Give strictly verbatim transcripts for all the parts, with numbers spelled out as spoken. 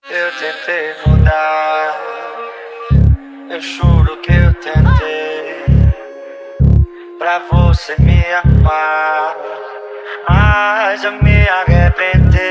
Eu tentei mudar, eu juro que eu tentei, pra você me amar, mas eu me arrependi.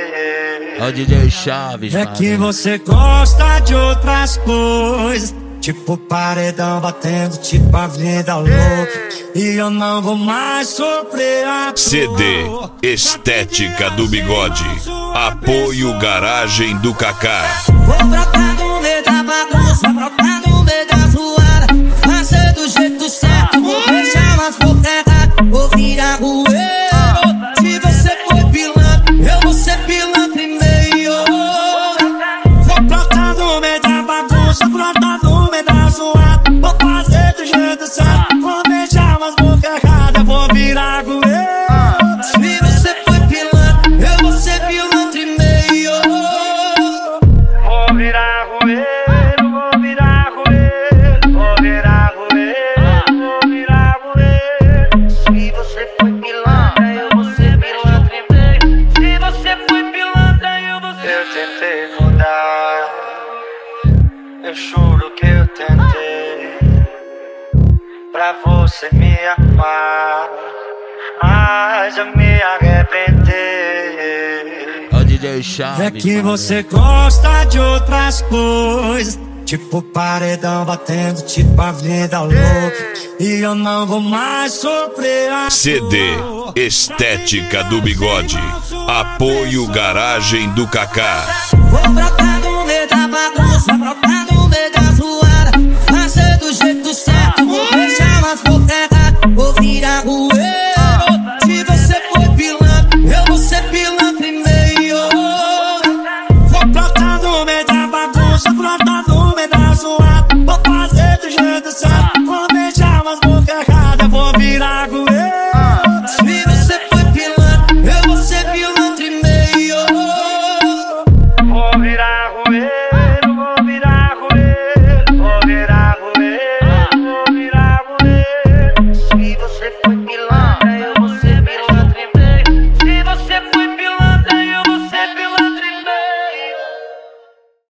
Ó D J Chaves, é que você gosta de outras coisas, tipo paredão batendo, tipo a vida louca, e eu não vou mais sofrer a C D Estética do Bigode, apoio Garagem do Kaká. Vou brotar no meio da bagunça, brotar no meio da zoada, fazer do jeito certo, vou deixar umas bocas erradas, vou virar rueiro. Se você for pilantra, eu vou ser pilantra e meio. Vou brotar no meio da bagunça, brotar no meio da zoada, vou fazer do jeito certo, vou deixar umas bocas erradas, vou virar rueiro. Se você for pilantra, eu vou ser pilantra e meio. Vou virar rueiro, vou virar rueiro, vou virar rueiro, vou virar rueiro. Se você foi pilantra, eu vou ser pilantra e meio. Se você foi pilantra, eu vou ser. Eu tentei mudar, eu juro que eu tentei, pra você me amar, mas eu me arrependi. Ó D J Chaves, é que você gosta de outras coisas, tipo paredão batendo, tipo a vida louca, e eu não vou mais sofrer a C D Estética do Bigode, apoio Garagem do Kaká. Vou brotar no meio da bagunça, brotar no meio da zoada, fazer do jeito certo, vou deixar umas bocas erradas, vou virar rueiro. Se você for pilantra, eu vou ser pilantra e meio. Vou brotar no meio da bagunça, brotar no meio da zoada, vou fazer do jeito certo, vou deixar umas bocas erradas, vou virar rueiro. Se você for pilantra, eu vou ser pilantra e meio. Vou virar rueiro.